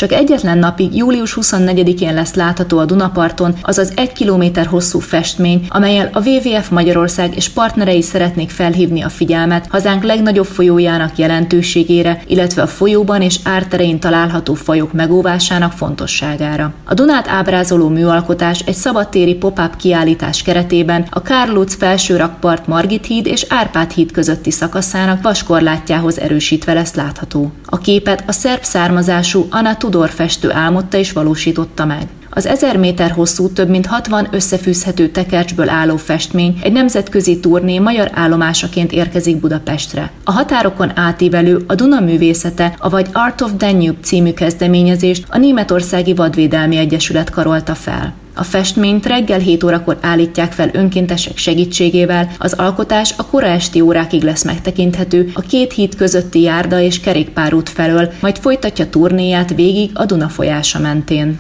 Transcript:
Csak egyetlen napig, július 24-én lesz látható a Dunaparton az az 1 kilométer hosszú festmény, amellyel a WWF Magyarország és partnerei szeretnék felhívni a figyelmet hazánk legnagyobb folyójának jelentőségére, illetve a folyóban és árterén található fajok megóvásának fontosságára. A Dunát ábrázoló műalkotás egy szabadtéri pop-up kiállítás keretében a Karl Lutz felsőrakpart Margit híd és Árpád híd közötti szakaszának vaskorlátjához erősítve lesz látható. A képet a szerb származású Anna Tudor festő álmodta és valósította meg. Az 1000 méter hosszú, több mint 60 összefűzhető tekercsből álló festmény egy nemzetközi turné magyar állomásaként érkezik Budapestre. A határokon átívelő a Duna művészete, avagy Art of Danube című kezdeményezést a Németországi Vadvédelmi Egyesület karolta fel. A festményt reggel 7 órakor állítják fel önkéntesek segítségével, az alkotás a kora esti órákig lesz megtekinthető a két híd közötti járda és kerékpárút felől, majd folytatja turnéját végig a Duna folyása mentén.